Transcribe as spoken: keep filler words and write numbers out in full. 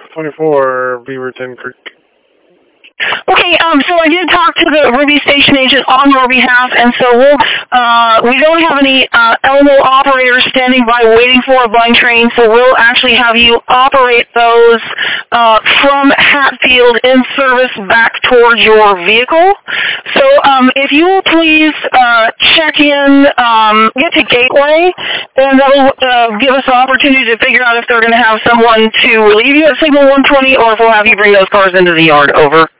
twenty-four Beaverton Creek. Okay, um, so I did talk to the Ruby station agent on your behalf, and so we'll, uh, we don't have any uh, Elmo operators standing by waiting for a blind train, so we'll actually have you operate those uh, from Hatfield in service back towards your vehicle. So um, if you will please uh, check in, um, get to Gateway, and that'll uh, give us an opportunity to figure out if they're going to have someone to relieve you at Signal one twenty, or if we'll have you bring those cars into the yard. Over.